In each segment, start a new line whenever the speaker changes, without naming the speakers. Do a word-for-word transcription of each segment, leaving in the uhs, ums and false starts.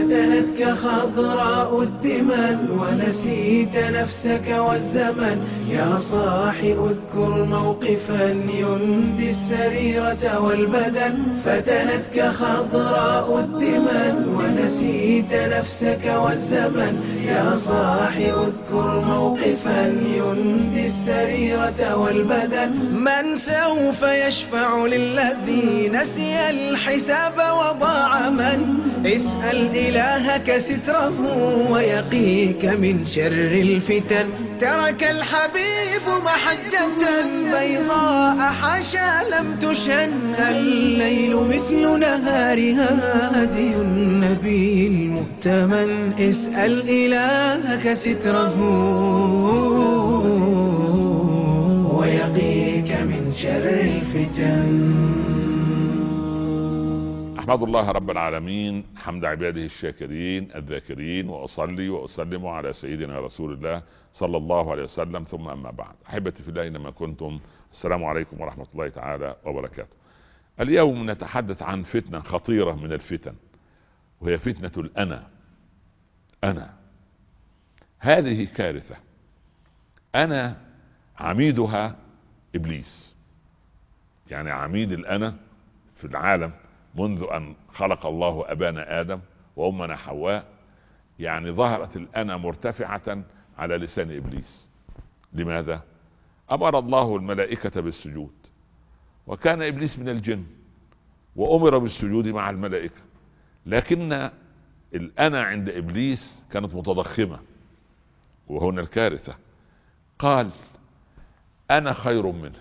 فتنتك خضراء الدمن ونسيت نفسك والزمن. يا صاح اذكر موقفا يندي السريرة والبدن. فتنتك خضراء الدمن ونسيت نفسك والزمن. يا صاح اذكر موقفا يندي السريرة والبدن. من سوف يشفع للذي نسي الحساب وضاع؟ من اسأل إلهك ستره ويقيك من شر الفتن. ترك الحبيب محجة بيضاء حاشا لم تشن. الليل مثل نهارها هدي النبي المؤتمن. اسأل إلهك ستره ويقيك من شر الفتن.
أحمد الله رب العالمين حمد عباده الشاكرين الذاكرين، وأصلي وأسلم على سيدنا رسول الله صلى الله عليه وسلم، ثم أما بعد. أحبتي في الله أينما كنتم، السلام عليكم ورحمة الله تعالى وبركاته. اليوم نتحدث عن فتنة خطيرة من الفتن، وهي فتنة الأنا. أنا هذه كارثة. أنا عميدها إبليس، يعني عميد الأنا في العالم منذ أن خلق الله أبانا آدم وأمنا حواء. يعني ظهرت الأنا مرتفعة على لسان إبليس. لماذا؟ أمر الله الملائكة بالسجود، وكان إبليس من الجن وأمر بالسجود مع الملائكة، لكن الأنا عند إبليس كانت متضخمة، وهنا الكارثة. قال أنا خير منه.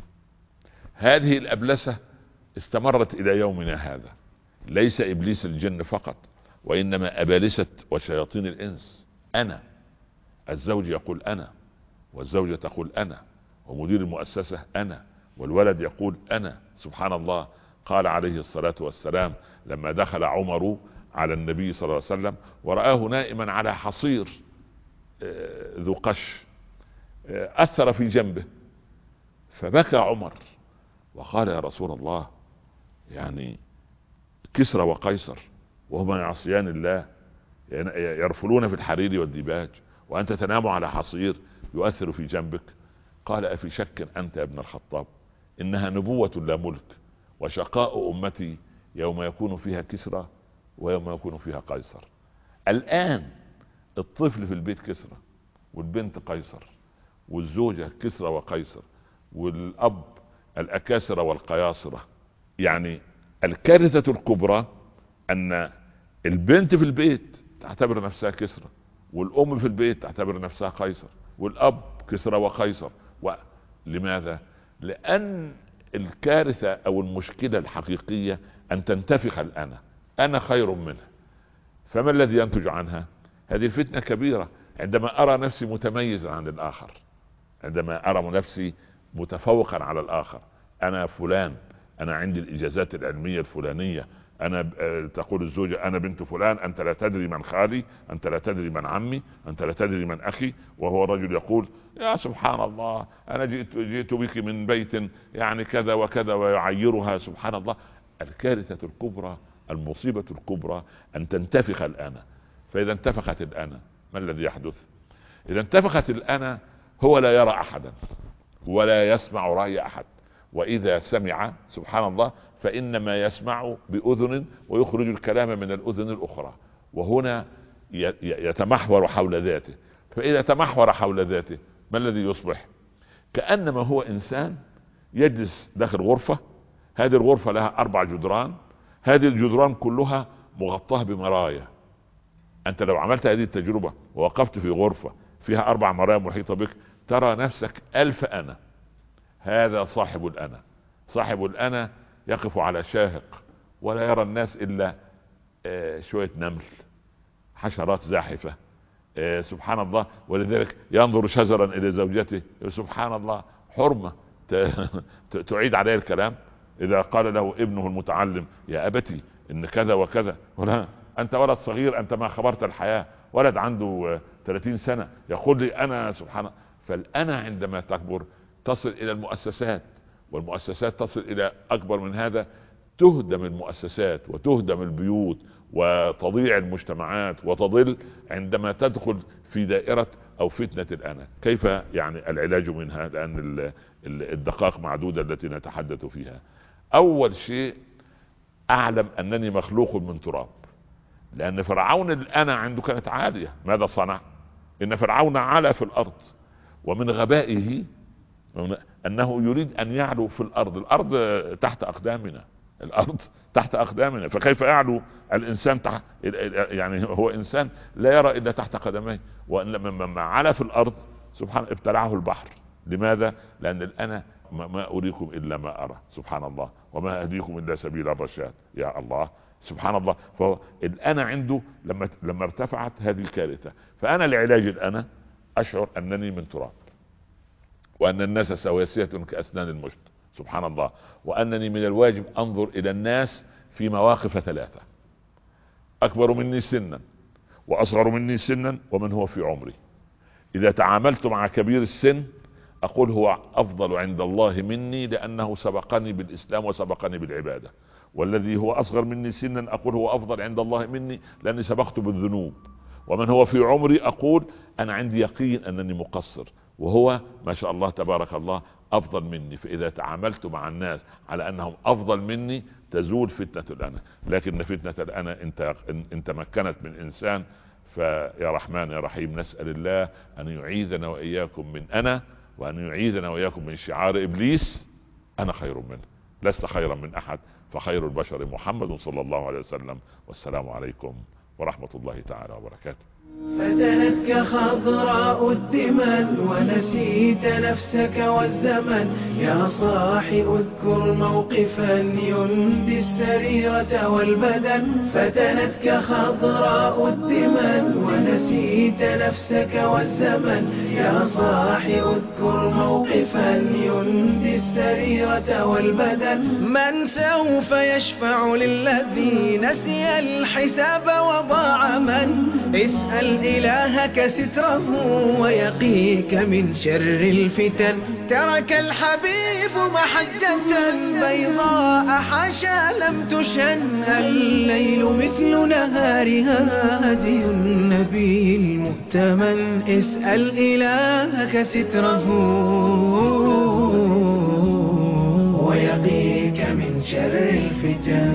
هذه الأبلسة استمرت إلى يومنا هذا. ليس إبليس الجن فقط، وإنما أبالسة وشياطين الإنس. أنا الزوج يقول أنا، والزوجة تقول أنا، ومدير المؤسسة أنا، والولد يقول أنا. سبحان الله. قال عليه الصلاة والسلام لما دخل عمر على النبي صلى الله عليه وسلم ورآه نائما على حصير ذو قش أثر في جنبه، فبكى عمر وقال يا رسول الله، يعني كسرى وقيصر وهما يعصيان الله يرفلون في الحرير والديباج، وأنت تنام على حصير يؤثر في جنبك. قال أفي شك أنت يا ابن الخطاب؟ إنها نبوة لا ملك، وشقاء أمتي يوم يكون فيها كسرى ويوم يكون فيها قيصر. الآن الطفل في البيت كسرى، والبنت قيصر، والزوجة كسرى وقيصر، والأب الأكاسرة والقياصرة. يعني الكارثة الكبرى أن البنت في البيت تعتبر نفسها كسرى، والأم في البيت تعتبر نفسها قيصر، والأب كسرى وقيصر. لماذا؟ لأن الكارثة أو المشكلة الحقيقية أن تنتفخ الأنا. أنا خير منه. فما الذي ينتج عنها؟ هذه الفتنة كبيرة. عندما أرى نفسي متميزا عن الآخر، عندما أرى نفسي متفوقا على الآخر، أنا فلان، أنا عندي الإجازات العلمية الفلانية، أنا تقول الزوجة أنا بنت فلان، أنت لا تدري من خالي، أنت لا تدري من عمي، أنت لا تدري من أخي. وهو الرجل يقول يا سبحان الله أنا جئت, جئت بك من بيت يعني كذا وكذا، ويعيرها. سبحان الله. الكارثة الكبرى، المصيبة الكبرى أن تنتفخ الأنا. فإذا انتفخت الأنا ما الذي يحدث؟ إذا انتفخت الأنا هو لا يرى أحدا ولا يسمع رأي أحد، وإذا سمع سبحان الله فإنما يسمع بأذن ويخرج الكلام من الأذن الأخرى، وهنا يتمحور حول ذاته. فإذا تمحور حول ذاته ما الذي يصبح؟ كأنما هو إنسان يجلس داخل غرفة، هذه الغرفة لها أربع جدران، هذه الجدران كلها مغطاة بمرايا. أنت لو عملت هذه التجربة ووقفت في غرفة فيها أربع مرايا محيطة بك ترى نفسك ألف أنا. هذا صاحب الأنا. صاحب الأنا يقف على شاهق ولا يرى الناس إلا شوية نمل، حشرات زاحفة. سبحان الله. ولذلك ينظر شزرا إلى زوجته، سبحان الله، حرمة تعيد عليه الكلام. إذا قال له ابنه المتعلم يا أبتي إن كذا وكذا، ولا أنت ولد صغير، أنت ما خبرت الحياة. ولد عنده ثلاثين سنة يقول لي أنا. سبحان الله. فالأنا عندما تكبر تصل إلى المؤسسات، والمؤسسات تصل إلى أكبر من هذا، تهدم المؤسسات وتهدم البيوت وتضيع المجتمعات وتضل عندما تدخل في دائرة او فتنة الأنا. كيف يعني العلاج منها؟ لأن الدقائق معدودة التي نتحدث فيها. اول شيء اعلم انني مخلوق من تراب، لان فرعون الأنا عنده كانت عالية. ماذا صنع؟ ان فرعون علا في الارض، ومن غبائه انه يريد ان يعلو في الارض. الارض تحت اقدامنا، الارض تحت اقدامنا، فكيف يعلو الانسان تحت؟ يعني هو انسان لا يرى الا تحت قدميه، ولما علا في الارض سبحان ابتلعه البحر. لماذا؟ لان الأنا ما اريكم الا ما ارى، سبحان الله، وما اهديكم الا سبيل الرشاد. يا الله، سبحان الله. فالأنا عنده لما لما ارتفعت هذه الكارثة. فانا لعلاج الأنا اشعر انني من تراب، وان الناس سواسية كاسنان المشط، سبحان الله، وانني من الواجب انظر الى الناس في مواقف ثلاثة: اكبر مني سنا، واصغر مني سنا، ومن هو في عمري. اذا تعاملت مع كبير السن اقول هو افضل عند الله مني لانه سبقني بالاسلام وسبقني بالعبادة، والذي هو اصغر مني سنا اقول هو افضل عند الله مني لاني سبقت بالذنوب، ومن هو في عمري اقول انا عندي يقين انني مقصر وهو ما شاء الله تبارك الله افضل مني. فاذا تعاملت مع الناس على انهم افضل مني تزول فتنة الأنا. لكن فتنة الأنا انت ان تمكنت من انسان، فيا رحمن يا رحيم نسأل الله ان يعيذنا واياكم من أنا، وان يعيذنا واياكم من شعار ابليس: انا خير منه. لست خيرا من احد، فخير البشر محمد صلى الله عليه وسلم. والسلام عليكم ورحمة الله تعالى وبركاته.
فتنتك خضراء الدمن ونسيت نفسك والزمن. يا صاح اذكر موقفا يندي السريرة والبدن. فتنتك خضراء الدمن ونسيت نفسك والزمن. يا صاح اذكر موقفا يندي السريرة والبدن. من سوف يشفع للذي نسي الحساب وضاع؟ من اسأل إلهك ستره ويقيك من شر الفتن. ترك الحبيب محجة بيضاء حاشا لم تشن. الليل مثل نهارها هدي النبي المؤتمن. اسأل إلهك ستره ويقيك من شر الفتن.